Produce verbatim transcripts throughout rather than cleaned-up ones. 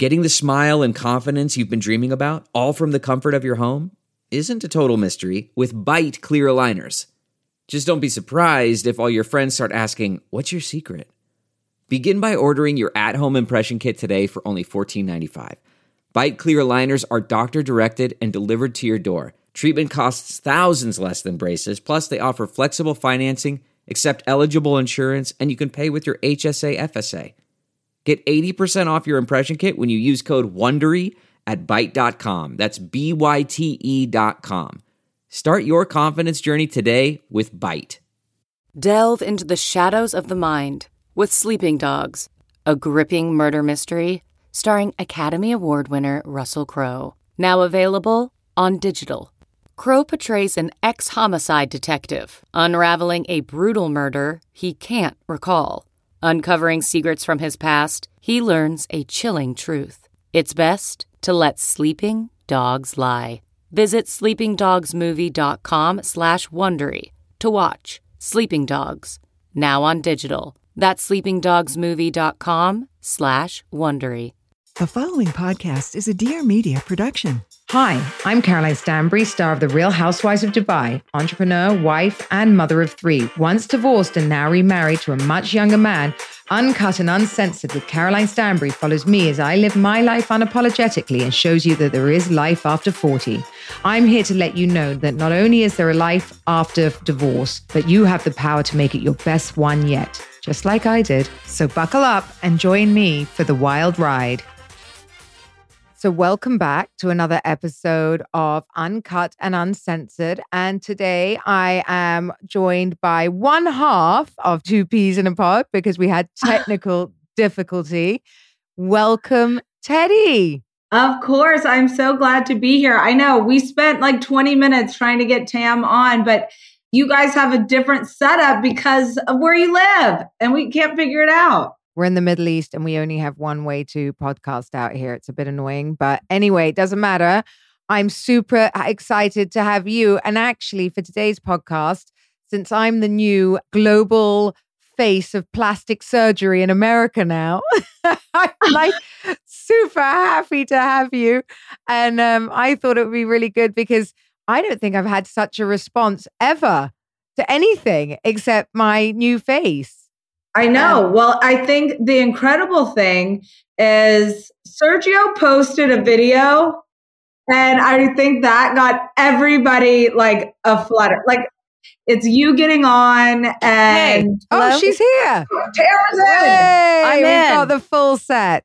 Getting the smile and confidence you've been dreaming about, all from the comfort of your home, isn't a total mystery with Byte clear aligners. Just don't be surprised if all your friends start asking, "What's your secret?" Begin by ordering your at-home impression kit today for only fourteen ninety-five. Byte clear aligners are doctor-directed and delivered to your door. Treatment costs thousands less than braces, plus they offer flexible financing, accept eligible insurance, and you can pay with your H S A F S A. Get eighty percent off your impression kit when you use code WONDERY at byte dot com. That's B Y T E dot com. Start your confidence journey today with Byte. Delve into the shadows of the mind with Sleeping Dogs, a gripping murder mystery starring Academy Award winner Russell Crowe. Now available on digital. Crowe portrays an ex-homicide detective unraveling a brutal murder he can't recall. Uncovering secrets from his past, he learns a chilling truth. It's best to let sleeping dogs lie. Visit sleepingdogsmovie.com slash Wondery to watch Sleeping Dogs, now on digital. That's sleepingdogsmovie.com slash Wondery. The following podcast is a Dear Media production. Hi, I'm Caroline Stanbury, star of The Real Housewives of Dubai, entrepreneur, wife, and mother of three. Once divorced and now remarried to a much younger man, Uncut and Uncensored with Caroline Stanbury follows me as I live my life unapologetically and shows you that there is life after forty. I'm here to let you know that not only is there a life after divorce, but you have the power to make it your best one yet, just like I did. So buckle up and join me for the wild ride. So welcome back to another episode of Uncut and Uncensored. And today I am joined by one half of Two Peas in a Pod because we had technical difficulty. Welcome, Teddy. Of course. I'm so glad to be here. I know we spent like twenty minutes trying to get Tam on, but you guys have a different setup because of where you live and we can't figure it out. We're in the Middle East and we only have one way to podcast out here. It's a bit annoying, but anyway, it doesn't matter. I'm super excited to have you. And actually for today's podcast, since I'm the new global face of plastic surgery in America now, I'm like super happy to have you. And um, I thought it would be really good because I don't think I've had such a response ever to anything except my new face. I know. Well, I think the incredible thing is Sergio posted a video and I think that got everybody like a flutter. Like it's you getting on and hey. Oh, she's here. Tara's in. Hey, I'm we've in. got the full set.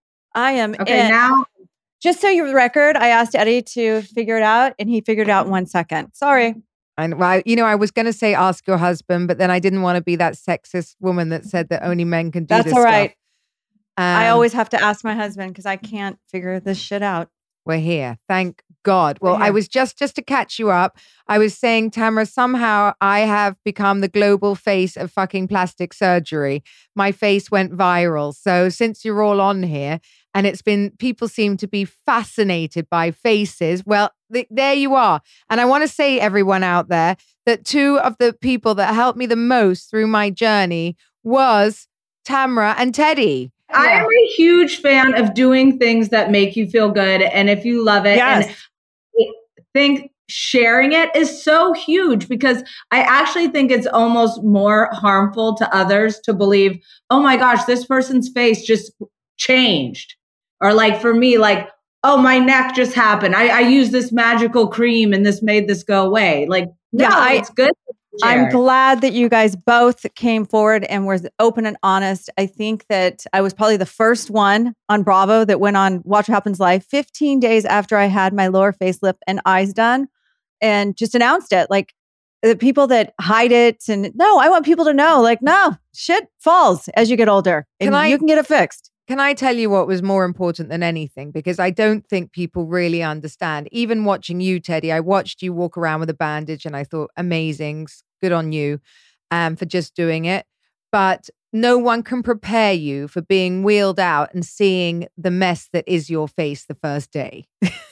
I am Okay, in. now Just so you're the record, I asked Eddie to figure it out and he figured it out in one second. Sorry. And well, you know, I was going to say ask your husband, but then I didn't want to be that sexist woman that said that only men can do That's this all right. Um, I always have to ask my husband because I can't figure this shit out. We're here. Thank God. Well, We're I here. was just, just to catch you up, I was saying, Tamara, somehow I have become the global face of fucking plastic surgery. My face went viral. So since you're all on here and it's been, people seem to be fascinated by faces. Well, th- there you are. And I want to say, everyone out there, that two of the people that helped me the most through my journey was Tamara and Teddy. I am a huge fan of doing things that make you feel good. And if you love it, Yes. and I think sharing it is so huge because I actually think it's almost more harmful to others to believe, oh my gosh, this person's face just changed. Or like for me, like, oh, my neck just happened. I, I used this magical cream and this made this go away. Like, no, Yeah, I- it's good. I'm glad that you guys both came forward and were open and honest. I think that I was probably the first one on Bravo that went on Watch What Happens Live fifteen days after I had my lower facelift and eyes done and just announced it. Like the people that hide it and no, I want people to know like, no, shit falls as you get older and Can I- you can get it fixed. Can I tell you what was more important than anything? Because I don't think people really understand. Even watching you, Teddy, I watched you walk around with a bandage and I thought, amazing, good on you um, for just doing it. But no one can prepare you for being wheeled out and seeing the mess that is your face the first day.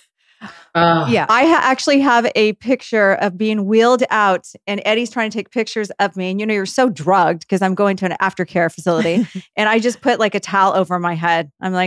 Uh, Yeah. I ha- actually have a picture of being wheeled out and Eddie's trying to take pictures of me. And you know, you're so drugged because I'm going to an aftercare facility and I just put like a towel over my head. I'm like,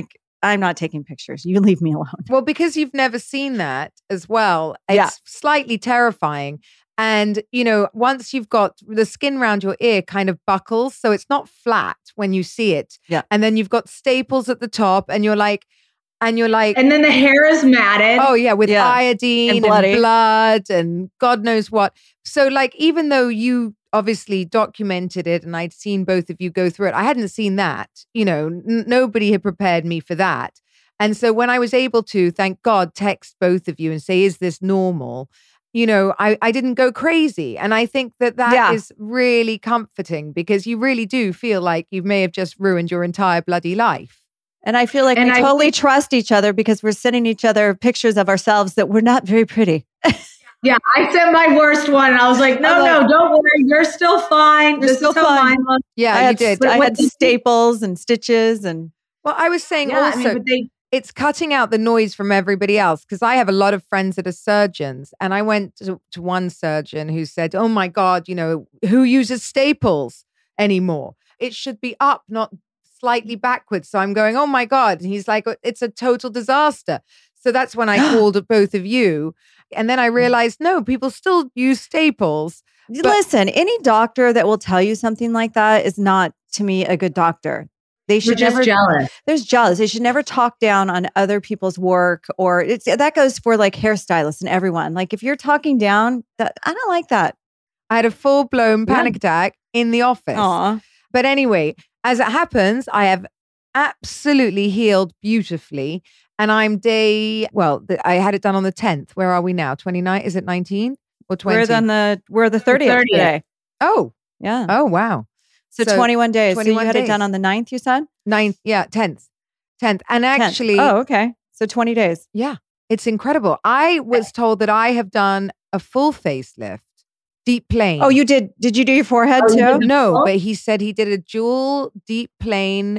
I'm not taking pictures. You leave me alone. Well, because you've never seen that as well, it's Yeah. slightly terrifying. And, you know, once you've got the skin around your ear kind of buckles, so it's not flat when you see it. Yeah. And then you've got staples at the top and you're like, and you're like, And then the hair is matted. oh yeah, with Yeah. iodine And and, bloody. blood and God knows what. So like, even though you obviously documented it and I'd seen both of you go through it, I hadn't seen that, you know, n- nobody had prepared me for that. And so when I was able to, thank God, text both of you and say, is this normal? You know, I, I didn't go crazy. And I think that that Yeah. is really comforting because you really do feel like you may have just ruined your entire bloody life. And I feel like And we I totally think- trust each other because we're sending each other pictures of ourselves that were not very pretty. Yeah, I sent my worst one and I was like, no, I'm no, like- don't worry. You're still fine. You're this still is how fine. mine looks. Yeah, I you had, did. But I what had they- staples and stitches and Well, I was saying Yeah, I also, mean, but they, it's cutting out the noise from everybody else because I have a lot of friends that are surgeons. And I went to, to one surgeon who said, oh my God, you know, who uses staples anymore? It should be up, not slightly backwards. So I'm going, oh my God. And he's like, it's a total disaster. So that's when I called both of you. And then I realized, no, people still use staples. listen, any doctor that will tell you something like that is not, to me, a good doctor. They we're should just never, jealous. there's jealous. They should never talk down on other people's work, or it's that goes for like hairstylists and everyone. Like if you're talking down, that I don't like that. I had a full blown Yeah. panic attack in the office. Aw. But anyway, as it happens, I have absolutely healed beautifully. And I'm day, well, the, I had it done on the tenth. Where are we now? twenty-nine? Is it nineteen or twenty? We're on the we're the thirtieth thirtieth. today. Oh, Yeah. oh, wow. So, So, twenty-one days. So you twenty-one had it done days. on the ninth, you said? Ninth, yeah, tenth. tenth. And tenth. actually, Oh, okay. So twenty days. yeah, it's incredible. I was told that I have done a full facelift, deep plane. Oh, you did did you do your forehead Oh, you too? did- No, Oh. but he said he did a dual deep plane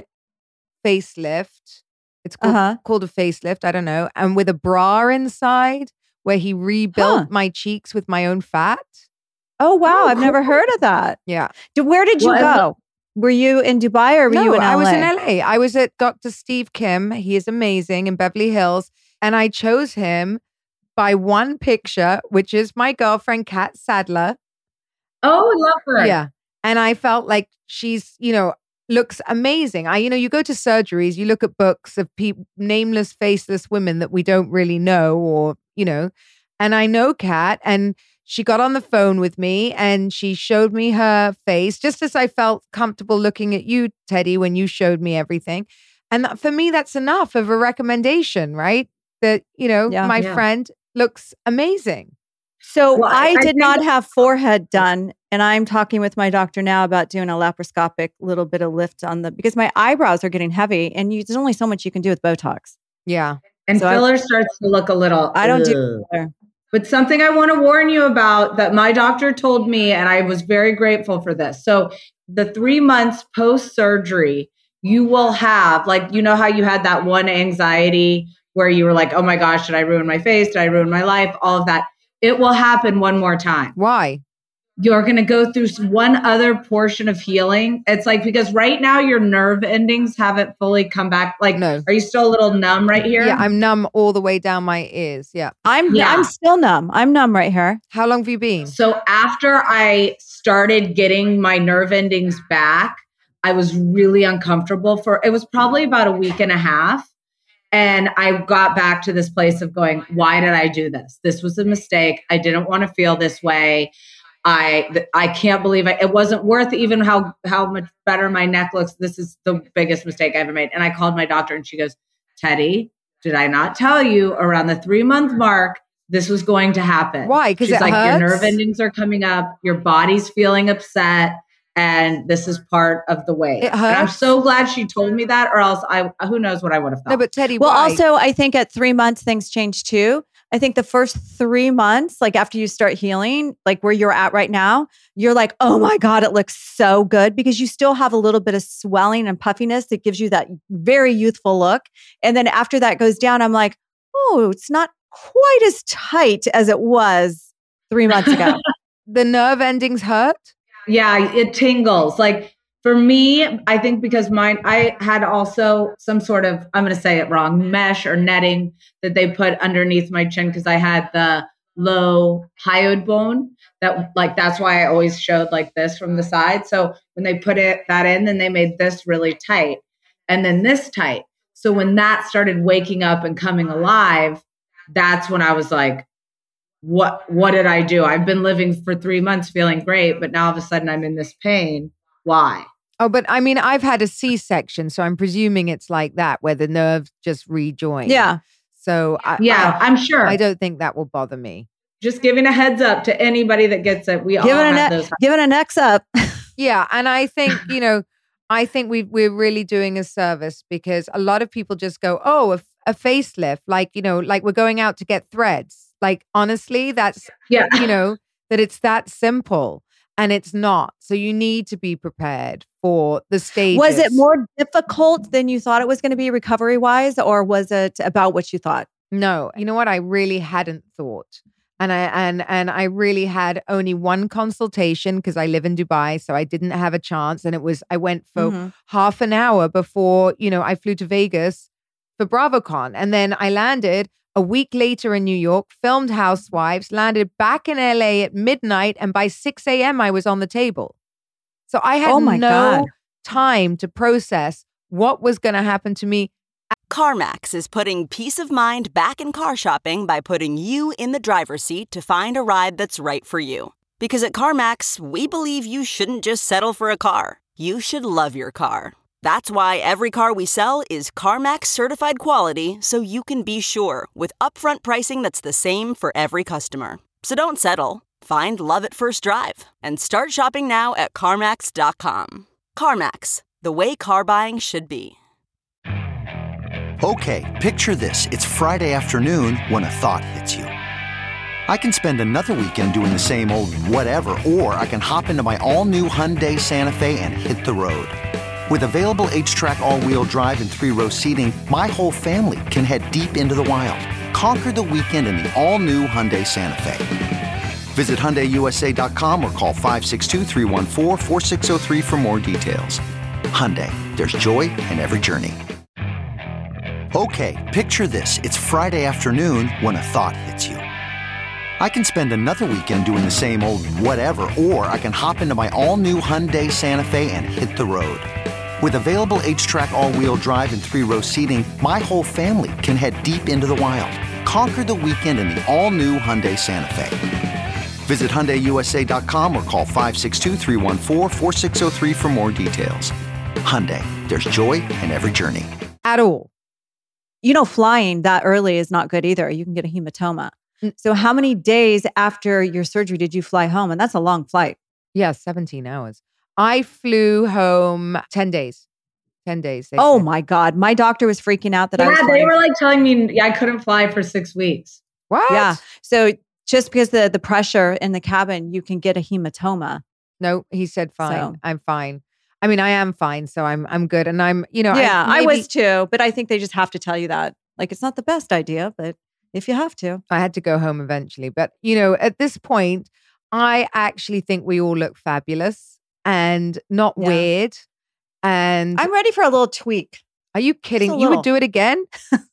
facelift. It's called, Uh-huh. called a facelift. I don't know. And with a bra inside where he rebuilt Huh. my cheeks with my own fat. Oh wow, Oh, I've never cool. heard of that. Yeah. Did- Where did you Well, go? Were you in Dubai or were no, you in L A? I was in L A. I was at Doctor Steve Kim. He is amazing in Beverly Hills. And I chose him by one picture, which is my girlfriend, Kat Sadler. Oh, I love her. Yeah. And I felt like she's, you know, looks amazing. I, you know, you go to surgeries, you look at books of people, nameless, faceless women that we don't really know, or, you know, and I know Kat, and she got on the phone with me and she showed me her face just as I felt comfortable looking at you, Teddy, when you showed me everything. And that, for me, that's enough of a recommendation, right? That, you know, Yeah. my Yeah. friend looks amazing. So Well, I- I I did think not that- have forehead done, and I'm talking with my doctor now about doing a laparoscopic little bit of lift on the because my eyebrows are getting heavy, and you, there's only so much you can do with Botox. Yeah. And So I- filler starts to look a little. I don't do ugh. filler. But something I want to warn you about that my doctor told me, and I was very grateful for this. So, the three months post surgery, you will have, like, you know how you had that one anxiety where you were like, oh my gosh, did I ruin my face? Did I ruin my life? All of that. It will happen one more time. Why? You're going to go through s- one other portion of healing. It's like, because right now your nerve endings haven't fully come back. Like, No. are you still a little numb right here? Yeah, I'm numb all the way down my ears. Yeah. I'm Yeah. I'm still numb. I'm numb right here. How long have you been? So after I started getting my nerve endings back, I was really uncomfortable for, it was probably about a week and a half. And I got back to this place of going, why did I do this? This was a mistake. I didn't want to feel this way. I th- I can't believe I, it wasn't worth even how how much better my neck looks. This is the biggest mistake I ever made. And I called my doctor and she goes, Teddy, did I not tell you around the three month mark this was going to happen? Why? 'Cause she's it like, hurts? your nerve endings are coming up, your body's feeling upset, and this is part of the way. It And I'm hurts? so glad she told me that, or else I who knows what I would have thought. No, but Teddy, Well, why? also I think at three months things change too. I think the first three months, like after you start healing, like where you're at right now, you're like, oh my God, it looks so good because you still have a little bit of swelling and puffiness that gives you that very youthful look. And then after that goes down, I'm like, oh, it's not quite as tight as it was three months ago. the nerve endings hurt? Yeah, it tingles. Like For me, I think because mine, I had also some sort of, I'm going to say it wrong, mesh or netting that they put underneath my chin because I had the low hyoid bone. That like that's why I always showed like this from the side. So when they put it that in, then they made this really tight and then this tight. So when that started waking up and coming alive, that's when I was like, what what did I do? I've been living for three months feeling great, but now all of a sudden I'm in this pain. Why? Oh, but I mean, I've had a C-section, so I'm presuming it's like that, where the nerves just rejoin. Yeah. So I, yeah, I, I'm sure. I don't think that will bother me. Just giving a heads up to anybody that gets it. We Giving all an have e- those. Giving an X up. Yeah, and I think, you know, I think we we're really doing a service because a lot of people just go, oh, a, a facelift, like, you know, like we're going out to get threads. Like, honestly, that's, Yeah. you know, that it's that simple. And it's not. So you need to be prepared for the stages. Was it more difficult than you thought it was going to be recovery wise, or was it about what you thought? No. You know what? I really hadn't thought. And I and and I really had only one consultation because I live in Dubai, so I didn't have a chance. And it was I went for Mm-hmm. half an hour before, you know, I flew to Vegas for BravoCon. And then I landed a week later in New York, filmed Housewives, landed back in L A at midnight, and by six a.m. I was on the table. So I had Oh my no God. time to process what was going to happen to me. CarMax is putting peace of mind back in car shopping by putting you in the driver's seat to find a ride that's right for you. Because at CarMax, we believe you shouldn't just settle for a car. You should love your car. That's why every car we sell is CarMax certified quality, so you can be sure with upfront pricing that's the same for every customer. So don't settle. Find love at first drive and start shopping now at CarMax dot com. CarMax, the way car buying should be. Okay, picture this. It's Friday afternoon when a thought hits you. I can spend another weekend doing the same old whatever, or I can hop into my all-new Hyundai Santa Fe and hit the road. With available H-Track all-wheel drive and three-row seating, my whole family can head deep into the wild. Conquer the weekend in the all-new Hyundai Santa Fe. Visit Hyundai U S A dot com or call five six two, three one four, four six zero three for more details. Hyundai, there's joy in every journey. Okay, picture this. It's Friday afternoon when a thought hits you. I can spend another weekend doing the same old whatever, or I can hop into my all-new Hyundai Santa Fe and hit the road. With available H-Track all-wheel drive and three-row seating, my whole family can head deep into the wild. Conquer the weekend in the all-new Hyundai Santa Fe. Visit Hyundai U S A dot com or call five six two, three one four, four six zero three for more details. Hyundai, there's joy in every journey. At all. You know, flying that early is not good either. You can get a hematoma. So how many days after your surgery did you fly home? And that's a long flight. Yeah, seventeen hours. I flew home ten days. ten days. they Oh said. my God. My doctor was freaking out that I was Yeah, they flying. were like telling me I couldn't fly for six weeks. What? Yeah. So just because the, the pressure in the cabin, you can get a hematoma. No, he said fine. So- I'm fine. I mean, I am fine, so I'm I'm good. And I'm, you know, Yeah, I, maybe- was too. But I think they just have to tell you that. Like, it's not the best idea, but if you have to. I had to go home eventually. But, you know, at this point, I actually think we all look fabulous and not Yeah. weird. And I'm ready for a little tweak. are you kidding? a You little. would do it again?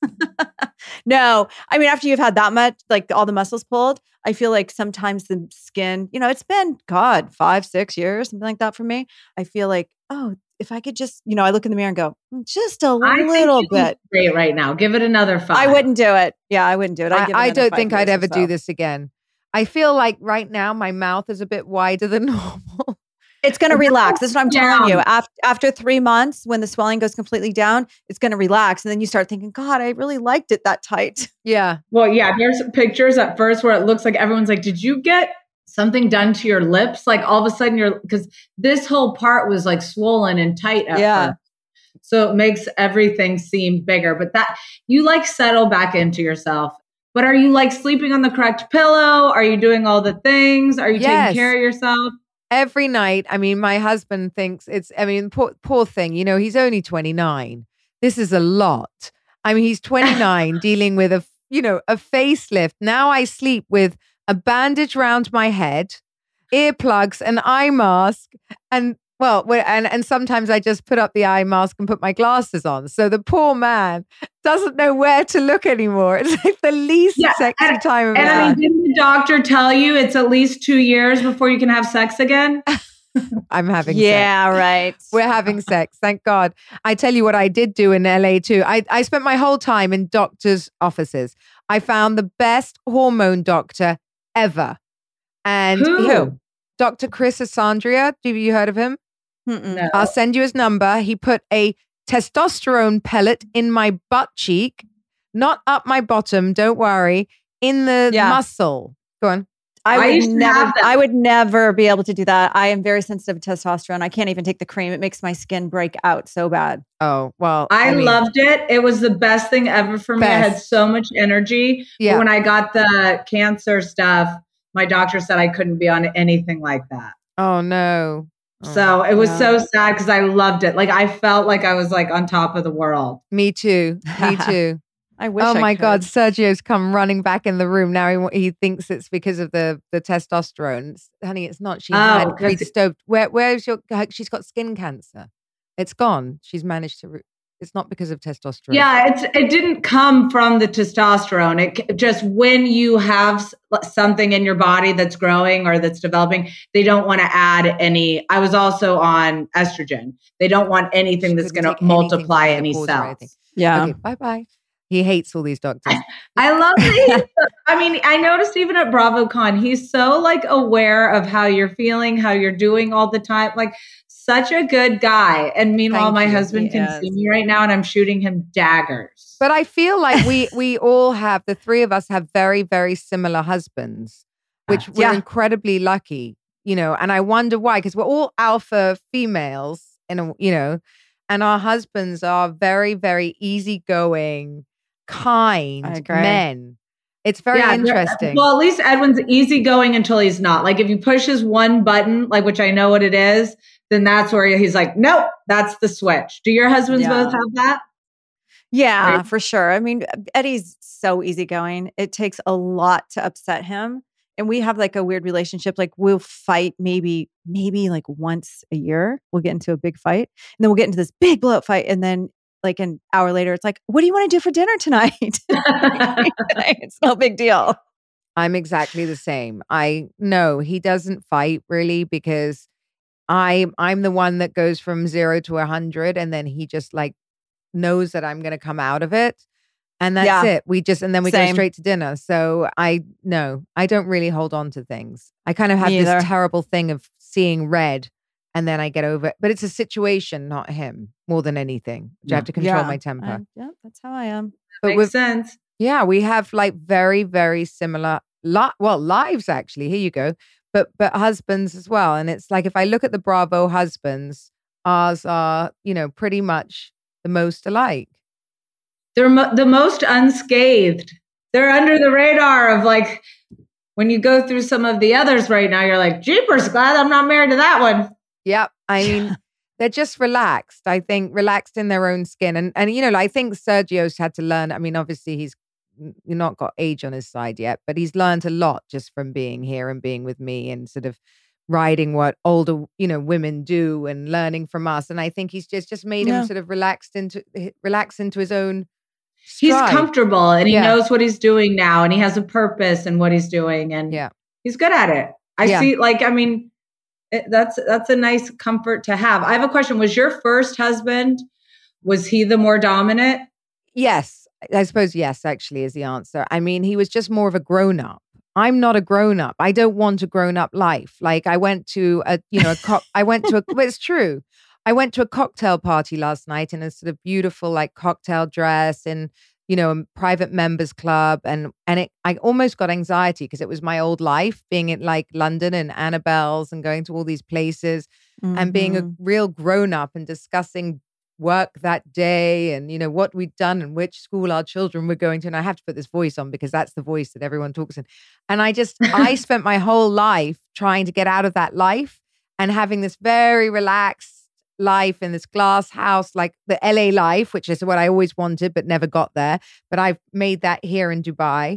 No, I mean, after you've had that much, like all the muscles pulled, I feel like sometimes the skin, you know, it's been, God, five, six years, something like that for me. I feel like, oh, if I could just, you know, I look in the mirror and go, "Mm, just a I think little you look bit. great right now. Give it another five. I wouldn't do it. Yeah, I wouldn't do it. I'd give it I, I another don't five think I'd years or ever do so. this again. I feel like right now my mouth is a bit wider than normal. It's going to relax. This is what I'm telling you. down. After, after three months, when the swelling goes completely down, it's going to relax. And then you start thinking, God, I really liked it that tight. Yeah. Well, yeah, there's pictures at first where it looks like everyone's like, did you get something done to your lips? Like all of a sudden you're, because this whole part was like swollen and tight at Yeah. first. So it makes everything seem bigger. But that you like settle back into yourself. But are you like sleeping on the correct pillow? Are you doing all the things? Are you Yes. taking care of yourself? Every night. I mean, my husband thinks it's, I mean, poor, poor thing, you know, he's only twenty-nine. This is a lot. I mean, he's twenty-nine dealing with a, you know, a facelift. Now I sleep with a bandage around my head, earplugs, an eye mask, and Well, we- and, and sometimes I just put up the eye mask and put my glasses on. So the poor man doesn't know where to look anymore. It's like the least Yeah, sexy and, time of And his I mean, life. didn't the doctor tell you it's at least two years before you can have sex again? I'm having sex. Yeah, right. We're having sex. Thank God. I tell you what I did do in L A too. I, I spent my whole time in doctors' offices. I found the best hormone doctor ever. And Who? he- Doctor Chris Asandria. Have you heard of him? Mm-mm. No. I'll send you his number. He put a testosterone pellet in my butt cheek, not up my bottom, don't worry, in the Yeah. muscle. Go on. I I would used to never. have them. I would never be able to do that. I am very sensitive to testosterone. I can't even take the cream. It makes my skin break out so bad. Oh, well. I, mean, loved it. It was the best thing ever for me. I had Best. so much energy. Yeah. But when I got the cancer stuff, my doctor said I couldn't be on anything like that. Oh, no. Oh, So it was yeah. so sad because I loved it. Like I felt like I was like on top of the world. Me too. Me too. I wish. Oh I my could. God, Sergio's come running back in the room now. He wa- he thinks it's because of the the testosterone, It's- honey. It's not. She Oh, had 'cause Creed it- stoked. Where where's your? her- She's got skin cancer. It's gone. She's managed to. Re- it's not because of testosterone. Yeah, it's it didn't come from the testosterone. It c- just when you have s- something in your body that's growing or that's developing, they don't want to add any. I was also on estrogen. They don't want anything She that's couldn't going take to anything multiply from any menopause or anything. cells. Yeah. Okay. Bye bye. He hates all these doctors. I love that. He's, I mean, I noticed even at BravoCon, he's so like aware of how you're feeling, how you're doing all the time. Like such a good guy. And meanwhile, Thank my you. husband He can is. see me right now, and I'm shooting him daggers. But I feel like we we all have, the three of us have very, very similar husbands, which we're Yeah. incredibly lucky, you know, and I wonder why, because we're all alpha females, in a, you know, and our husbands are very, very easygoing, kind I agree. men. It's very Yeah, they're- interesting. Well, at least Edwin's easygoing until he's not. Like if you push his one button, like which I know what it is, then that's where he's like, nope, that's the switch. Do your husbands Yeah. both have that? Yeah, Right. for sure. I mean, Eddie's so easygoing. It takes a lot to upset him. And we have like a weird relationship. Like we'll fight maybe, maybe like once a year. We'll get into a big fight. And then we'll get into this big blow up fight. And then like an hour later, it's like, what do you want to do for dinner tonight? It's no big deal. I'm exactly the same. I no, he doesn't fight really because I I'm the one that goes from zero to a hundred, and then he just like knows that I'm going to come out of it, and that's Yeah. it. We just and then we go Same. straight to dinner. So I no, I don't really hold on to things. I kind of have Me this either. terrible thing of seeing red, and then I get over it. But it's a situation, not him, more than anything. I have to control Yeah. my temper. I- yeah, that's how I am. but Makes with sense. yeah, we have like very, very similar, li- well, lives actually. Here you go, but but husbands as well. And it's like if I look at the Bravo husbands, ours are you know pretty much the most alike. They're mo- the most unscathed. They're under the radar of like when you go through some of the others right now, you're like, jeepers, glad I'm not married to that one. Yep, I mean they're just relaxed. I think relaxed in their own skin, and and you know I think Sergio's had to learn. I mean, obviously he's n- not got age on his side yet, but he's learned a lot just from being here and being with me and sort of riding what older, you know, women do and learning from us. And I think he's just just made Yeah. him sort of relaxed into relax into his own He's stride. comfortable and he Yeah. knows what he's doing now and he has a purpose in what he's doing and Yeah. he's good at it. I Yeah. see, like, I mean, it, that's that's a nice comfort to have. I have a question. Was your first husband, was he the more dominant? Yes, I suppose yes, actually, is the answer. I mean, he was just more of a grown up. I'm not a grown up. I don't want a grown up life. Like I went to a, you know, a co- I went to a, but it's true. I went to a cocktail party last night in a sort of beautiful like cocktail dress in, you know, a private members club. And, and it, I almost got anxiety because it was my old life being in like London and Annabelle's and going to all these places and being a Mhm. real grown up and discussing work that day and you know what we'd done and which school our children were going to. And I have to put this voice on because that's the voice that everyone talks in. And I just I spent my whole life trying to get out of that life and having this very relaxed life in this glass house, like the L A life, which is what I always wanted but never got there. But I've made that here in Dubai.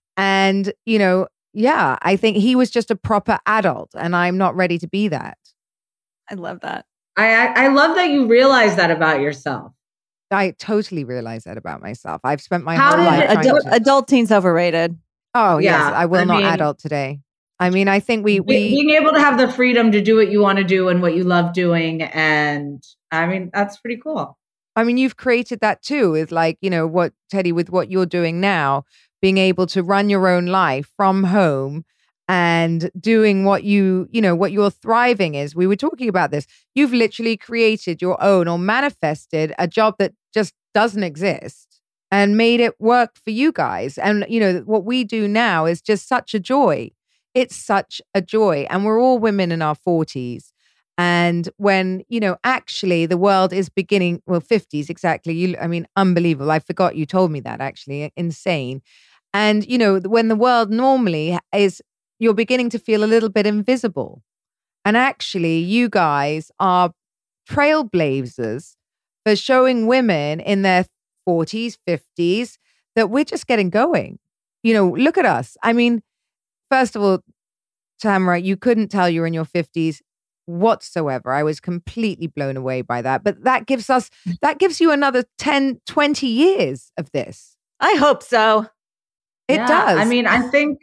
And you know, yeah, I think he was just a proper adult and I'm not ready to be that. I love that. I, I love that you realize that about yourself. I totally realize that about myself. I've spent my How whole did life it- trying Adult, to... adult teens overrated. Oh, Yeah, yes. I will I not mean- adult today. I mean, I think we... Be- we being able to have the freedom to do what you want to do and what you love doing. And I mean, that's pretty cool. I mean, you've created that too with like, you know, what, Teddy, with what you're doing now, being able to run your own life from home and doing what you, you know, what your thriving is. We were talking about this. You've literally created your own or manifested a job that just doesn't exist and made it work for you guys. And, you know, what we do now is just such a joy. It's such a joy. And we're all women in our forties. And when, you know, actually the world is beginning, well, fifties, exactly. You, I mean, unbelievable. I forgot you told me that, actually. Insane. And, you know, when the world normally is, you're beginning to feel a little bit invisible. And actually, you guys are trailblazers for showing women in their forties, fifties, that we're just getting going. You know, look at us. I mean, first of all, Tamara, you couldn't tell you're in your fifties whatsoever. I was completely blown away by that. But that gives us, that gives you another ten, twenty years of this. I hope so. It Yeah, does. I mean, I think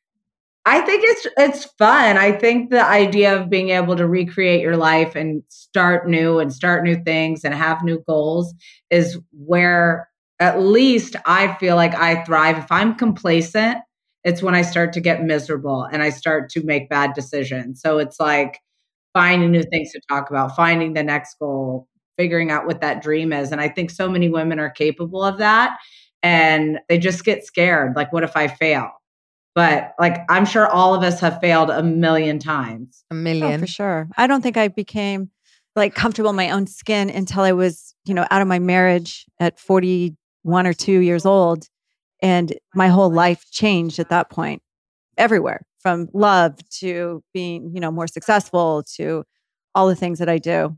I think it's it's fun. I think the idea of being able to recreate your life and start new and start new things and have new goals is where at least I feel like I thrive. If I'm complacent, it's when I start to get miserable and I start to make bad decisions. So it's like finding new things to talk about, finding the next goal, figuring out what that dream is. And I think so many women are capable of that. And they just get scared. Like, what if I fail? But like, I'm sure all of us have failed a million times. A Oh, million. for sure. I don't think I became like comfortable in my own skin until I was, you know, out of my marriage at forty-one or two years old. And my whole life changed at that point, everywhere from love to being, you know, more successful to all the things that I do.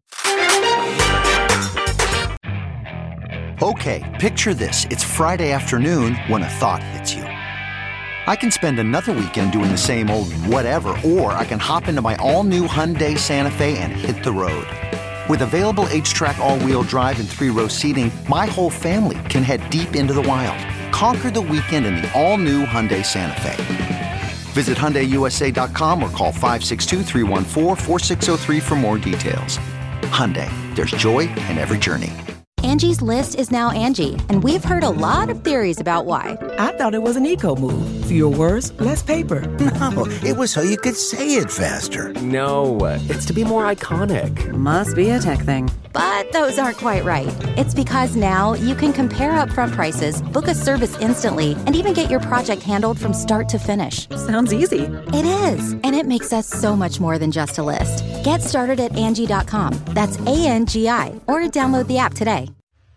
Okay, picture this. It's Friday afternoon when a thought hits you. I can spend another weekend doing the same old whatever, or I can hop into my all-new Hyundai Santa Fe and hit the road. With available H-Track all-wheel drive and three-row seating, my whole family can head deep into the wild. Conquer the weekend in the all-new Hyundai Santa Fe. Visit Hyundai U S A dot com or call five six two, three one four, four six zero three for more details. Hyundai, there's joy in every journey. Angie's List is now Angie, and we've heard a lot of theories about why. I thought it was an eco move. Fewer words, less paper. No, it was so you could say it faster. No, it's to be more iconic. Must be a tech thing. But those aren't quite right. It's because now you can compare upfront prices, book a service instantly, and even get your project handled from start to finish. Sounds easy. It is, and it makes us so much more than just a list. Get started at Angie dot com. That's A N G I, or download the app today.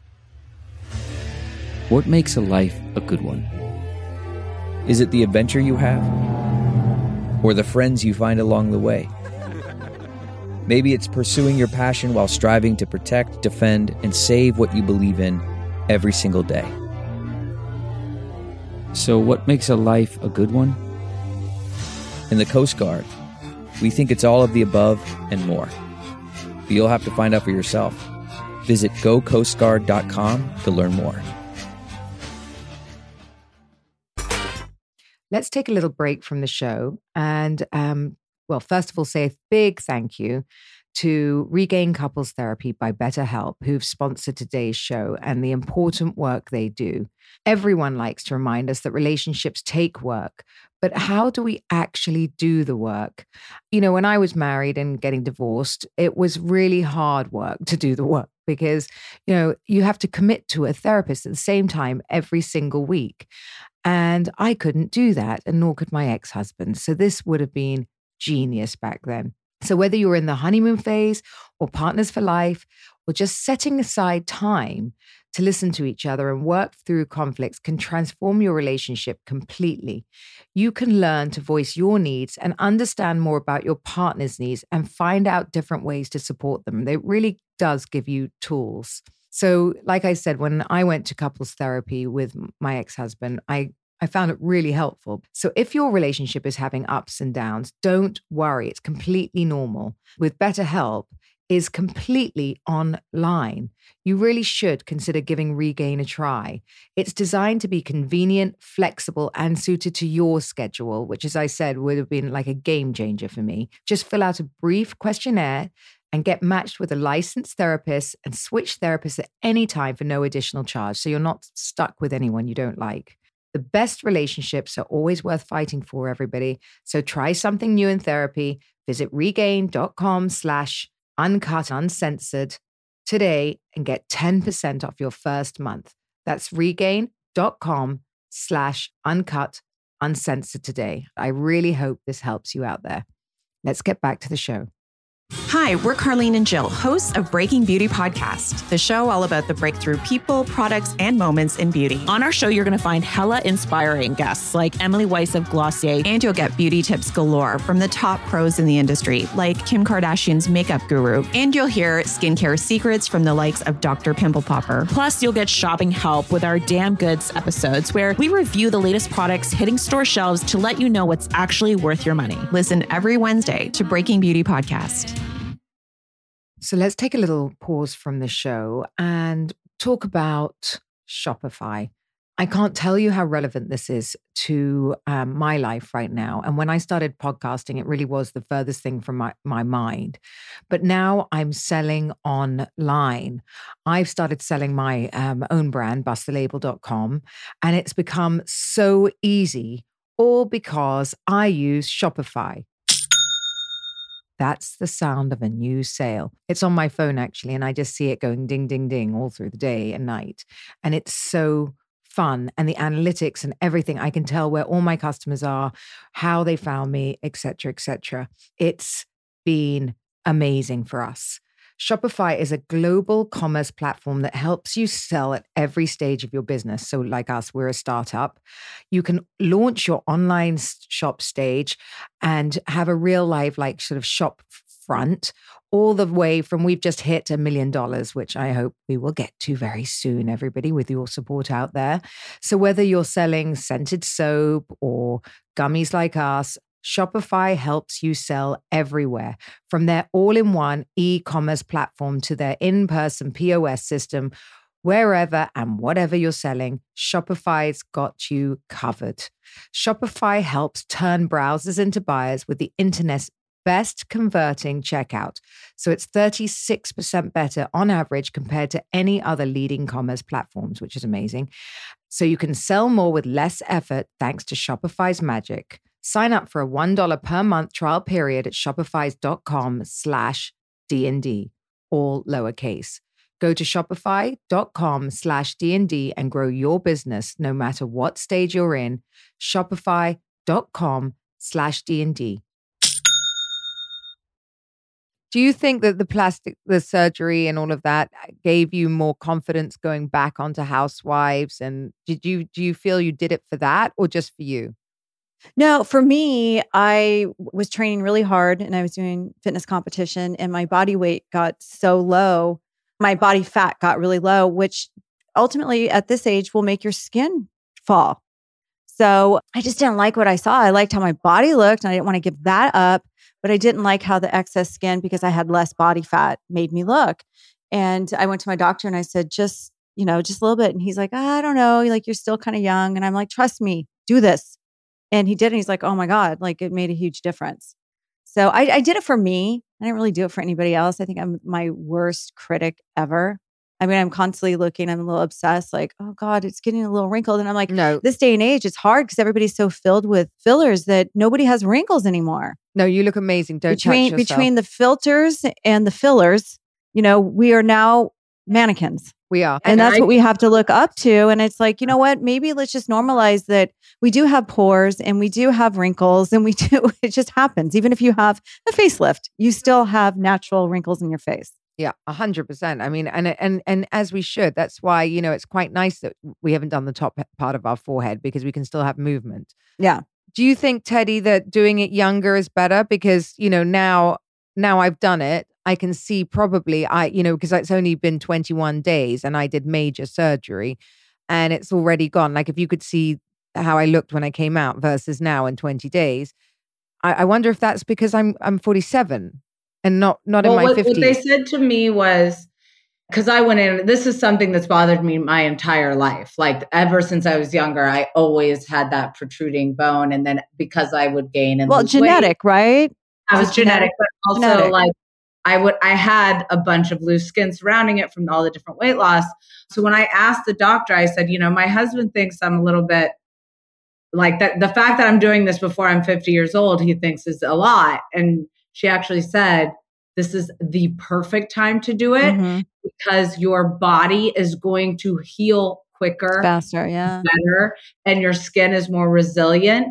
What makes a life a good one? Is it the adventure you have? Or the friends you find along the way? Maybe it's pursuing your passion while striving to protect, defend, and save what you believe in every single day. So what makes a life a good one? In the Coast Guard, we think it's all of the above and more. But you'll have to find out for yourself. Visit go coast guard dot com to learn more. Let's take a little break from the show and, um, well, first of all, say a big thank you to Regain Couples Therapy by BetterHelp, who've sponsored today's show and the important work they do. Everyone likes to remind us that relationships take work, but how do we actually do the work? You know, when I was married and getting divorced, it was really hard work to do the work because, you know, you have to commit to a therapist at the same time every single week. And I couldn't do that, and nor could my ex-husband. So this would have been genius back then. So whether you're in the honeymoon phase or partners for life, or just setting aside time to listen to each other and work through conflicts can transform your relationship completely. You can learn to voice your needs and understand more about your partner's needs and find out different ways to support them. It really does give you tools. So like I said, when I went to couples therapy with my ex-husband, I, I found it really helpful. So if your relationship is having ups and downs, don't worry. It's completely normal. With BetterHelp, is completely online. You really should consider giving Regain a try. It's designed to be convenient, flexible, and suited to your schedule, which, as I said, would have been like a game changer for me. Just fill out a brief questionnaire and get matched with a licensed therapist and switch therapists at any time for no additional charge, so you're not stuck with anyone you don't like. The best relationships are always worth fighting for, everybody. So try something new in therapy. Visit regain.com slash uncut uncensored today and get ten percent off your first month. That's regain.com slash uncut uncensored today. I really hope this helps you out there. Let's get back to the show. Hi, we're Carlene and Jill, hosts of Breaking Beauty Podcast, the show all about the breakthrough people, products, and moments in beauty. On our show, you're going to find hella inspiring guests like Emily Weiss of Glossier. And you'll get beauty tips galore from the top pros in the industry, like Kim Kardashian's makeup guru. And you'll hear skincare secrets from the likes of Doctor Pimple Popper. Plus, you'll get shopping help with our Damn Goods episodes, where we review the latest products hitting store shelves to let you know what's actually worth your money. Listen every Wednesday to Breaking Beauty Podcast. So let's take a little pause from the show and talk about Shopify. I can't tell you how relevant this is to um, my life right now. And when I started podcasting, it really was the furthest thing from my, my mind. But now I'm selling online. I've started selling my um, own brand, bust the label dot com, and it's become so easy, all because I use Shopify. That's the sound of a new sale. It's on my phone, actually, and I just see it going ding, ding, ding all through the day and night. And it's so fun. And the analytics and everything, I can tell where all my customers are, how they found me, et cetera, et cetera. It's been amazing for us. Shopify is a global commerce platform that helps you sell at every stage of your business. So like us, we're a startup. You can launch your online shop stage and have a real live, like sort of shop front, all the way from we've just hit a million dollars, which I hope we will get to very soon, everybody, with your support out there. So whether you're selling scented soap or gummies like us, Shopify helps you sell everywhere, from their all-in-one e-commerce platform to their in-person P O S system. Wherever and whatever you're selling, Shopify's got you covered. Shopify helps turn browsers into buyers with the internet's best converting checkout. So it's thirty-six percent better on average compared to any other leading commerce platforms, which is amazing. So you can sell more with less effort thanks to Shopify's magic. Sign up for a one dollar per month trial period at shopify.com slash D&D, all lowercase. Go to shopify.com slash D&D and grow your business no matter what stage you're in. Shopify.com slash D&D. Do you think that the plastic, the surgery and all of that gave you more confidence going back onto Housewives? And did you, do you feel you did it for that or just for you? No, for me, I was training really hard and I was doing fitness competition and my body weight got so low. My body fat got really low, which ultimately at this age will make your skin fall. So I just didn't like what I saw. I liked how my body looked and I didn't want to give that up, but I didn't like how the excess skin, because I had less body fat, made me look. And I went to my doctor and I said, just, you know, just a little bit. And he's like, I don't know. Like, you're still kind of young. And I'm like, trust me, do this. And he did. And he's like, oh my God, like it made a huge difference. So I, I did it for me. I didn't really do it for anybody else. I think I'm my worst critic ever. I mean, I'm constantly looking, I'm a little obsessed, like, oh God, it's getting a little wrinkled. And I'm like, no, this day and age, it's hard because everybody's so filled with fillers that nobody has wrinkles anymore. No, you look amazing. Don't between, touch yourself. Between the filters and the fillers, you know, we are now mannequins. We are. And, and that's I, what we have to look up to. And it's like, you know what? Maybe let's just normalize that we do have pores and we do have wrinkles and we do, it just happens. Even if you have a facelift, you still have natural wrinkles in your face. Yeah, a hundred percent. I mean, and, and, and as we should, that's why, you know, it's quite nice that we haven't done the top part of our forehead because we can still have movement. Yeah. Do you think, Teddy, that doing it younger is better? Because, you know, now, now I've done it. I can see probably I, you know, because it's only been twenty-one days and I did major surgery and it's already gone. Like if you could see how I looked when I came out versus now in twenty days, I, I wonder if that's because I'm, I'm forty-seven. and not not well, in my what, fifties. What they said to me was, because I went in, this is something that's bothered me my entire life. Like ever since I was younger, I always had that protruding bone. And then because I would gain and well, lose genetic, weight, right? I was genetic, but also genetic. like I would, I had a bunch of loose skin surrounding it from all the different weight loss. So when I asked the doctor, I said, you know, my husband thinks I'm a little bit like that. The fact that I'm doing this before I'm fifty years old, he thinks is a lot. And she actually said, this is the perfect time to do it mm-hmm. because your body is going to heal quicker, faster, yeah, better, and your skin is more resilient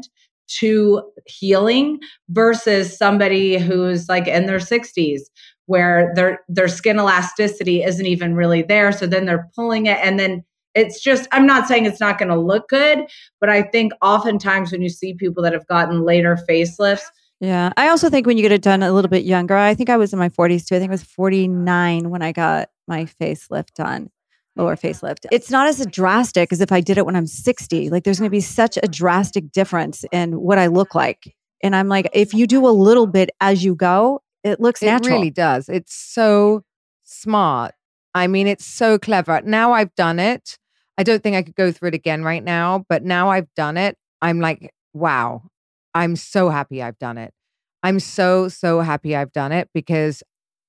to healing versus somebody who's like in their sixties where their their skin elasticity isn't even really there. So then they're pulling it and then it's just, I'm not saying it's not going to look good, but I think oftentimes when you see people that have gotten later facelifts, yeah. I also think when you get it done a little bit younger, I think I was in my forties too. I think I was forty-nine when I got my facelift done, lower facelift. It's not as drastic as if I did it when I'm sixty. Like there's going to be such a drastic difference in what I look like. And I'm like, if you do a little bit as you go, it looks natural. It really does. It's so smart. I mean, it's so clever. Now I've done it. I don't think I could go through it again right now, but now I've done it. I'm like, wow. I'm so happy I've done it. I'm so, so happy I've done it because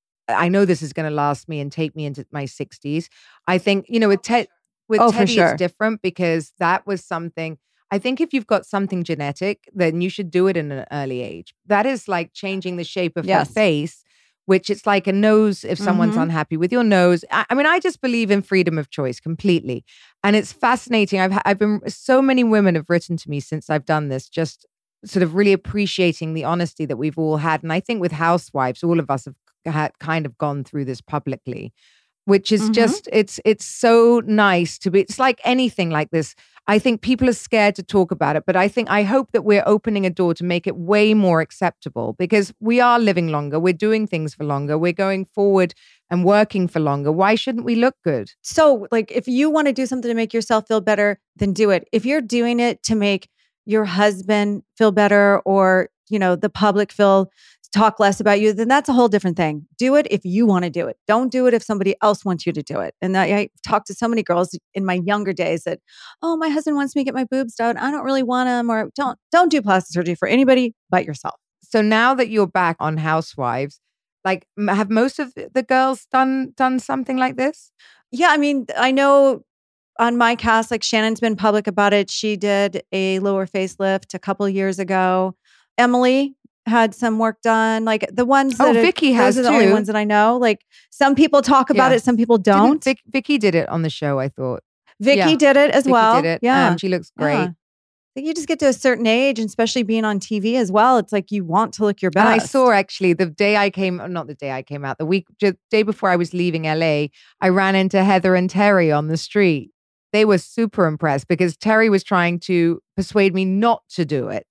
I know this is going to last me and take me into my sixties. I think, you know, with, Ted, with oh, Teddy, sure. it's different because that was something, I think if you've got something genetic, then you should do it in an early age. That is like changing the shape of yes. your face, which it's like a nose if someone's mm-hmm. unhappy with your nose. I, I mean, I just believe in freedom of choice completely. And it's fascinating. I've, I've been, so many women have written to me since I've done this, just sort of really appreciating the honesty that we've all had. And I think with Housewives, all of us have had kind of gone through this publicly, which is mm-hmm. just, it's it's so nice to be, it's like anything like this. I think people are scared to talk about it, but I think, I hope that we're opening a door to make it way more acceptable because we are living longer. We're doing things for longer. We're going forward and working for longer. Why shouldn't we look good? So like, if you want to do something to make yourself feel better, then do it. If you're doing it to make your husband feel better or, you know, the public feel, talk less about you, then that's a whole different thing. Do it if you want to do it. Don't do it if somebody else wants you to do it. And I, I talked to so many girls in my younger days that, oh, my husband wants me to get my boobs done. I don't really want them, or don't, don't do plastic surgery for anybody but yourself. So now that you're back on Housewives, like have most of the girls done, done something like this? Yeah. I mean, I know on my cast, like Shannon's been public about it. She did a lower facelift a couple years ago. Emily had some work done. Like the ones that oh, Vicky has those are the too. only ones that I know. Like some people talk about yeah. it, some people don't. Vic, Vicky did it on the show, I thought. Vicky yeah. did it as Vicky well. Did it. Yeah, um, she looks great. Yeah. I think you just get to a certain age, and especially being on T V as well. It's like you want to look your best. And I saw actually the day I came, not the day I came out, the week, the day before I was leaving L A, I ran into Heather and Terry on the street. They were super impressed because Terry was trying to persuade me not to do it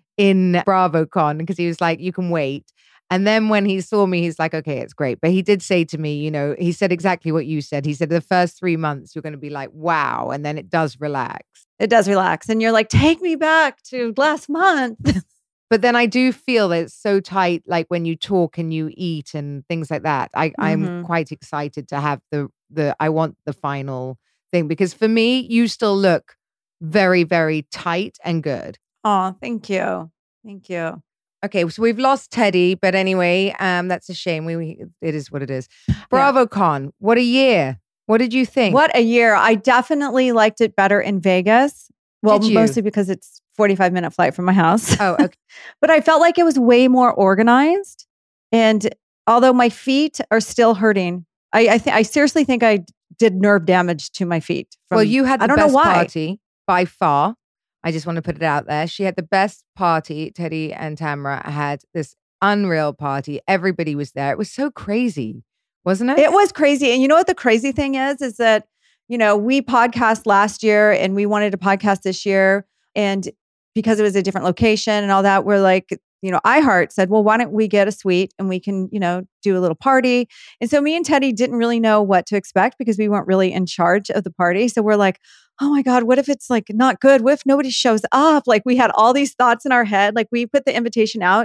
in BravoCon because he was like, you can wait. And then when he saw me, he's like, okay, it's great. But he did say to me, you know, he said exactly what you said. He said the first three months, you're going to be like, wow. And then it does relax. It does relax. And you're like, take me back to last month. But then I do feel that it's so tight, like when you talk and you eat and things like that. I, mm-hmm. I'm quite excited to have the, the, I want the final thing because for me, you still look very, very tight and good. Oh, thank you. Thank you. Okay, so we've lost Teddy, but anyway, um, that's a shame. We, we it is what it is. BravoCon, what a year. What did you think? What a year. I definitely liked it better in Vegas. Well, mostly because it's forty-five minute flight from my house. Oh, okay. But I felt like it was way more organized. And although my feet are still hurting, I I, th- I seriously think I did nerve damage to my feet. From, well, you had the I don't best know why. party by far. I just want to put it out there. She had the best party. Teddy and Tamra had this unreal party. Everybody was there. It was so crazy, wasn't it? It was crazy. And you know what the crazy thing is, is that, you know, we podcast last year and we wanted to podcast this year. And because it was a different location and all that, we're like, you know, iHeart said, well, why don't we get a suite and we can, you know, do a little party. And so me and Teddy didn't really know what to expect because we weren't really in charge of the party. So we're like, oh my God, what if it's like not good? What if nobody shows up? Like we had all these thoughts in our head. Like we put the invitation out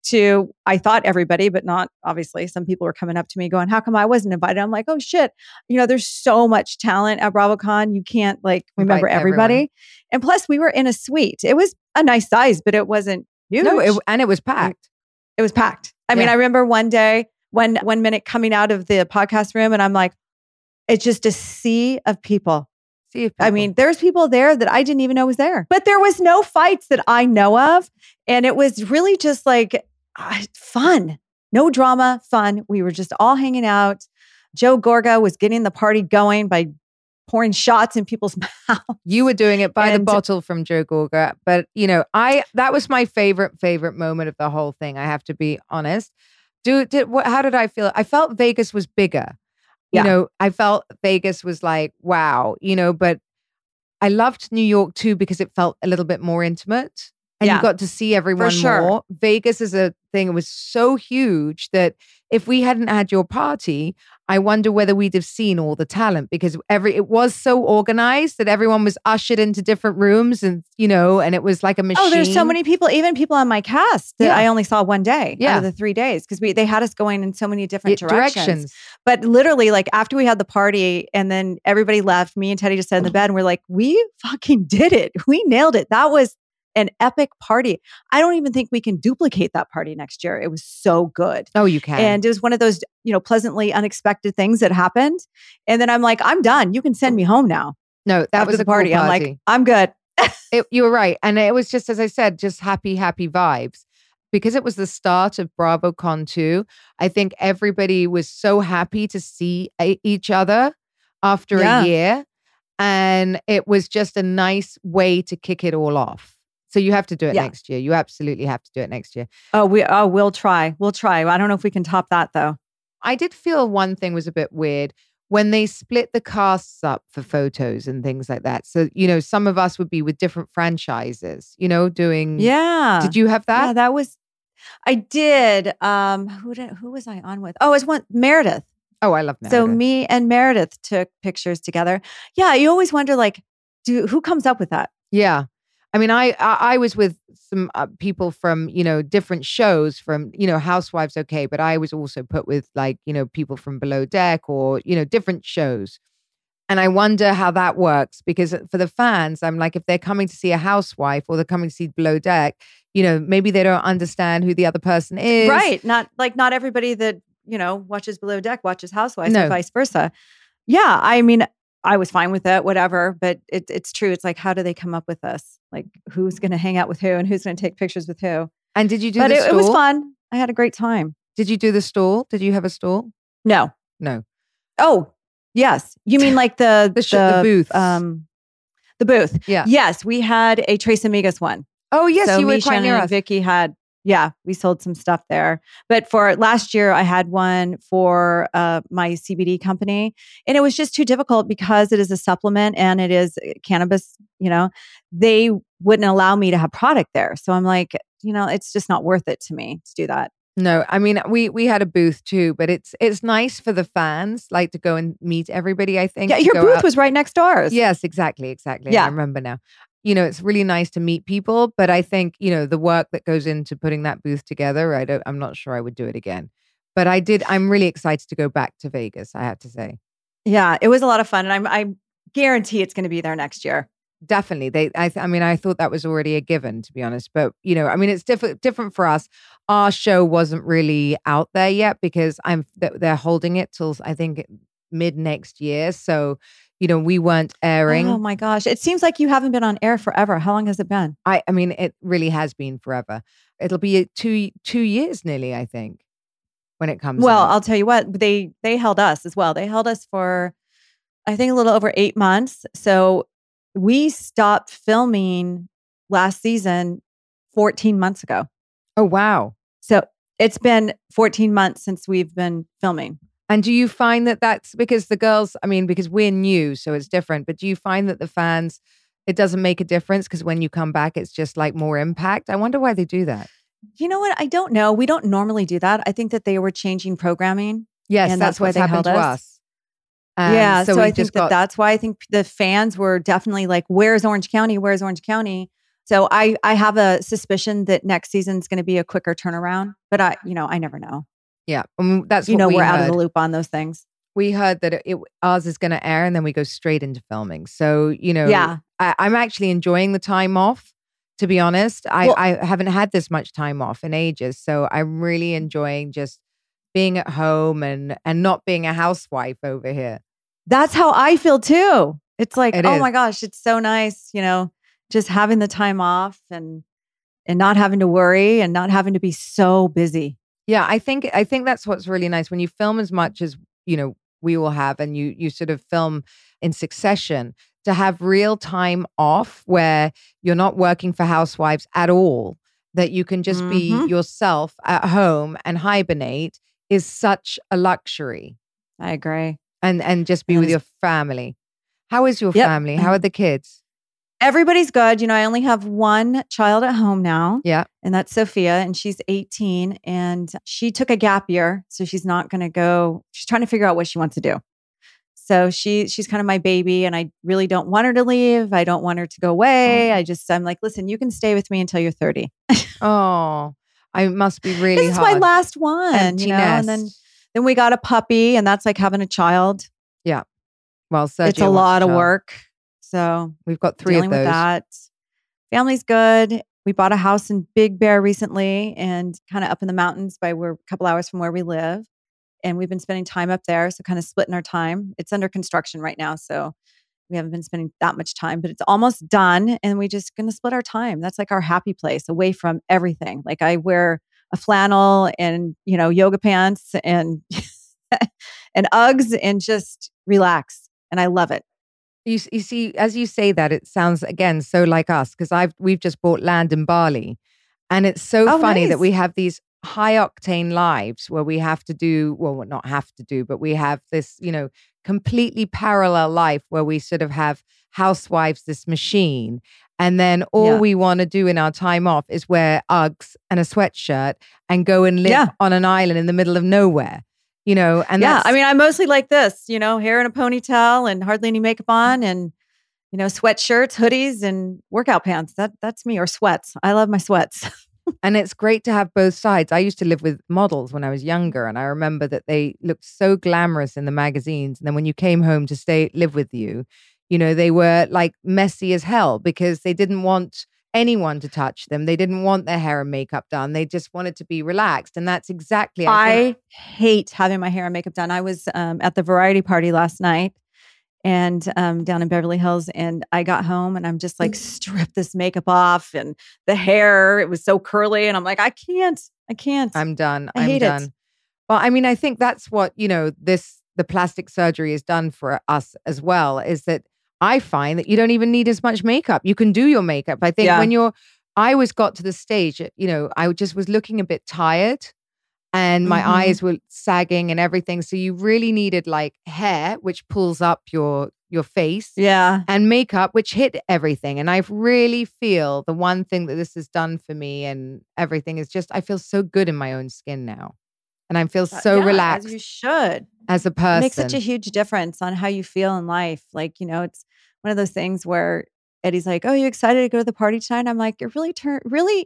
to, I thought everybody, but not obviously. Some people were coming up to me going, how come I wasn't invited? I'm like, oh shit. You know, there's so much talent at BravoCon. You can't like remember Invite everybody. everyone. And plus we were in a suite. It was a nice size, but it wasn't huge. No, it, and it was packed. It was packed. I mean, Yeah. I remember one day, one, one minute coming out of the podcast room and I'm like, it's just a sea of people. See if I mean, there's people there that I didn't even know was there, but there was no fights that I know of. And it was really just like uh, fun, no drama, fun. We were just all hanging out. Joe Gorga was getting the party going by pouring shots in people's mouths. You were doing it by And- the bottle from Joe Gorga. But, you know, I that was my favorite, favorite moment of the whole thing. I have to be honest. Do, did, what, how did I feel? I felt Vegas was bigger. You Yeah. know, I felt Vegas was like, wow, you know, but I loved New York too because it felt a little bit more intimate and Yeah. you got to see everyone sure. more. Vegas is a thing, it was so huge that if we hadn't had your party, I wonder whether we'd have seen all the talent because every it was so organized that everyone was ushered into different rooms and, you know, and it was like a machine. Oh, there's so many people, even people on my cast that Yeah. I only saw one day Yeah. out of the three days because we they had us going in so many different Yeah, directions. directions. But literally, like after we had the party and then everybody left, me and Teddy just sat in the bed and we're like, we fucking did it. We nailed it. That was an epic party. I don't even think we can duplicate that party next year. It was so good. Oh, you can. And it was one of those, you know, pleasantly unexpected things that happened. And then I'm like, I'm done. You can send me home now. no, that After was the a cool party. I'm like, party. I'm good. It, you were right. And it was just, as I said, just happy, happy vibes. Because it was the start of BravoCon two, I think everybody was so happy to see a- each other after Yeah. a year. And it was just a nice way to kick it all off. So you have to do it Yeah. next year. You absolutely have to do it next year. Oh, we oh, we'll try. We'll try. I don't know if we can top that though. I did feel one thing was a bit weird when they split the casts up for photos and things like that. So, you know, some of us would be with different franchises, you know, doing. Yeah. Did you have that? Yeah, that was I did. Um who did who was I on with? Oh, it was one Meredith. Oh, I love Meredith. So me and Meredith took pictures together. Yeah, you always wonder like, do who comes up with that? Yeah. I mean, I, I I was with some uh, people from, you know, different shows from, you know, Housewives, okay. But I was also put with like, you know, people from Below Deck or, you know, different shows. And I wonder how that works because for the fans, I'm like, if they're coming to see a housewife or they're coming to see Below Deck, you know, maybe they don't understand who the other person is. Right. Not like not everybody that, you know, watches Below Deck watches Housewives No. and vice versa. Yeah. I mean, I was fine with it, whatever. But it, it's true. It's like, how do they come up with this? Like, who's going to hang out with who and who's going to take pictures with who? And did you do But the it, stall? it was fun. I had a great time. Did you do the stall? Did you have a stall? No. No. Oh, yes. You mean like the The sh- the booths. Um, the booth. Yeah. Yes, we had a Tres Amigas one. Oh, yes, so you were me, quite Shannon, near and us. Vicky had. Yeah, we sold some stuff there. But for last year, I had one for uh, my C B D company, and it was just too difficult because it is a supplement and it is cannabis. You know, they wouldn't allow me to have product there, so I'm like, you know, it's just not worth it to me to do that. No, I mean we we had a booth too, but it's it's nice for the fans like to go and meet everybody. I think Yeah, to your go booth out- was right next to ours. Yes, exactly, exactly. Yeah. I remember now. You know, it's really nice to meet people, but I think you know the work that goes into putting that booth together. I don't. I'm not sure I would do it again, but I did. I'm really excited to go back to Vegas. I have to say, Yeah, it was a lot of fun, and I'm I guarantee it's going to be there next year. definitely. They. I. th- I mean, I thought that was already a given, to be honest. But you know, I mean, it's different. Different for us. Our show wasn't really out there yet because I'm. th- They're holding it till I think mid next year. So. You know, we weren't airing. Oh my gosh. It seems like you haven't been on air forever. How long has it been? I, I mean, it really has been forever. It'll be two two years nearly, I think, when it comes. Well, out. I'll tell you what, they they held us as well. They held us for I think a little over eight months. So we stopped filming last season fourteen months ago. Oh wow. So it's been fourteen months since we've been filming. And do you find that that's because the girls, I mean, because we're new, so it's different, but do you find that the fans, it doesn't make a difference because when you come back, it's just like more impact? I wonder why they do that. You know what? I don't know. We don't normally do that. I think that they were changing programming. Yes, and that's, that's why what's they happened held to us. us. And yeah, so, we I think just that got- that's why I think the fans were definitely like, "Where's Orange County? Where's Orange County?" So I, I have a suspicion that next season's going to be a quicker turnaround, but I, you know, I never know. Yeah. Um, that's you what know, we we're heard. out of the loop on those things. We heard that it, it ours is going to air and then we go straight into filming. So, you know, yeah. I, I'm actually enjoying the time off, to be honest. I, Well, I haven't had this much time off in ages. So I'm really enjoying just being at home and, and not being a housewife over here. That's how I feel too. It's like, It oh is. my gosh, it's so nice, you know, just having the time off and and not having to worry and not having to be so busy. Yeah, I think I think that's what's really nice when you film as much as, you know, we will have, and you you sort of film in succession, to have real time off where you're not working for housewives at all, that you can just Mhm. be yourself at home and hibernate is such a luxury. I agree. And and just be And with it's- your family. How is your Yep. family? How are the kids? Everybody's good. You know, I only have one child at home now. Yeah. And that's Sophia, and she's eighteen, and she took a gap year, so she's not going to go. She's trying to figure out what she wants to do. So she she's kind of my baby, and I really don't want her to leave. I don't want her to go away. I just I'm like, listen, you can stay with me until you're thirty. Oh, I must be really This is hard. my last one, Empty you know. And then nest. then we got a puppy, and that's like having a child. Yeah. Well, Sergio It's a wants lot of child. work. So We've got three dealing of those. with that. Family's good. We bought a house in Big Bear recently and kind of up in the mountains by we're a couple hours from where we live. And we've been spending time up there. So kind of splitting our time. It's under construction right now. So we haven't been spending that much time, but it's almost done. And we just going to split our time. That's like our happy place away from everything. Like I wear a flannel and, you know, yoga pants and, and Uggs and just relax. And I love it. You, s- you see, as you say that, it sounds again so like us because I've we've just bought land in Bali, and it's so Oh, funny that nice. we have these high octane lives where we have to do well, not have to do, but we have this, you know, completely parallel life where we sort of have housewives, this machine, and then all Yeah. we want to do in our time off is wear Uggs and a sweatshirt and go and live Yeah. on an island in the middle of nowhere, you know. And yeah, that's, I mean, I'm mostly like this, you know, hair in a ponytail and hardly any makeup on, and you know, sweatshirts, hoodies, and workout pants. That that's me, or sweats. I love my sweats. And it's great to have both sides. I used to live with models when I was younger, and I remember that they looked so glamorous in the magazines. And then when you came home to stay live with you, you know, they were like messy as hell because they didn't want anyone to touch them. They didn't want their hair and makeup done. They just wanted to be relaxed. And that's exactly I, think, I hate having my hair and makeup done. I was um, at the variety party last night and um, down in Beverly Hills, and I got home and I'm just like, strip this makeup off, and the hair, it was so curly, and I'm like, I can't, I can't. I'm done. I I'm hate done. it. Well, I mean, I think that's what, you know, this, the plastic surgery has done for us as well, is that I find that you don't even need as much makeup. You can do your makeup. I think Yeah. when you're, I always got to the stage, you know, I just was looking a bit tired and my Mhm. eyes were sagging and everything. So you really needed like hair, which pulls up your, your face. Yeah. And makeup, which hit everything. And I really feel the one thing that this has done for me and everything is just, I feel so good in my own skin now. And I feel so Uh, Yeah, relaxed as you should. as a It person. makes such a huge difference on how you feel in life. Like, you know, it's one of those things where Eddie's like, "Oh, you excited to go to the party tonight?" I'm like, "It really turn really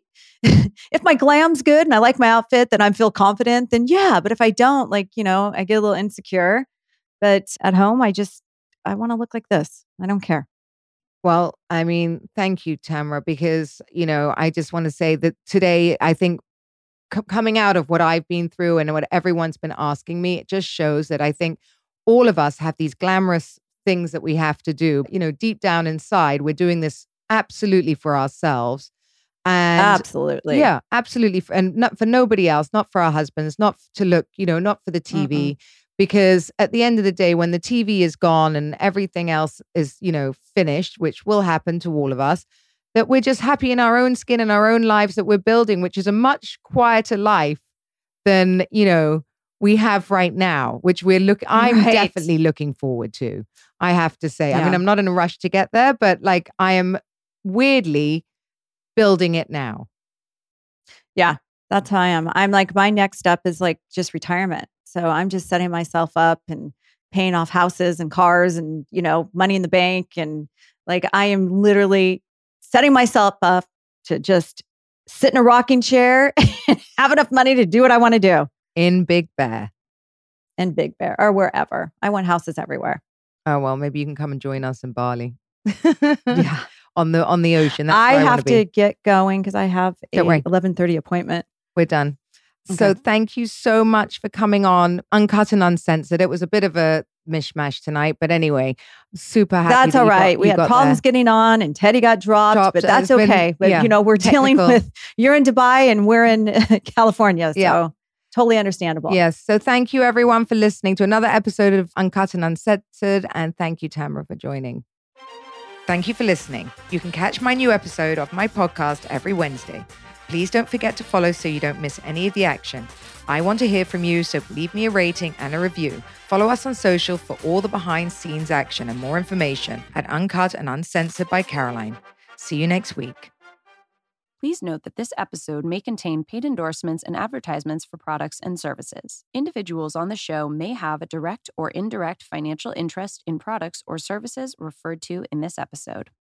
if my glam's good and I like my outfit, then I feel confident, then yeah. But if I don't, like, you know, I get a little insecure. But at home, I just I want to look like this. I don't care." Well, I mean, thank you, Tamara, because, you know, I just want to say that today, I think c- coming out of what I've been through and what everyone's been asking me, it just shows that I think all of us have these glamorous things that we have to do. You know, deep down inside, we're doing this absolutely for ourselves. And Absolutely. yeah, absolutely. For, and not for nobody else, not for our husbands, not f- to look, you know, not for the T V. Mm-mm. Because at the end of the day, when the T V is gone and everything else is, you know, finished, which will happen to all of us, that we're just happy in our own skin and our own lives that we're building, which is a much quieter life than, you know, we have right now, which we're look. I'm Right. definitely looking forward to. I have to say. I mean, Yeah. I'm not in a rush to get there, but like I am weirdly building it now. Yeah, that's how I am. I'm like, my next step is like just retirement. So I'm just setting myself up and paying off houses and cars and, you know, money in the bank. And like, I am literally setting myself up to just sit in a rocking chair and have enough money to do what I want to do. In Big Bear. In Big Bear or wherever. I want houses everywhere. Oh, well, maybe you can come and join us in Bali. Yeah. On the on the ocean. That's I where I have to to get going because I have a Don't worry. eleven thirty appointment. We're done. So Okay. thank you so much for coming on Uncut and Uncensored. It was a bit of a mishmash tonight, but anyway, super happy. That's that all you got- right. We you had got problems there. getting on and Teddy got dropped, Dropped. but that's It's been- okay. But, yeah, you know, we're dealing technical. with, you're in Dubai and we're in California. So Yeah. totally understandable. Yes. So thank you everyone for listening to another episode of Uncut and Uncensored. And thank you, Tamara, for joining. Thank you for listening. You can catch my new episode of my podcast every Wednesday. Please don't forget to follow so you don't miss any of the action. I want to hear from you, so leave me a rating and a review. Follow us on social for all the behind scenes action and more information at Uncut and Uncensored by Caroline. See you next week. Please note that this episode may contain paid endorsements and advertisements for products and services. Individuals on the show may have a direct or indirect financial interest in products or services referred to in this episode.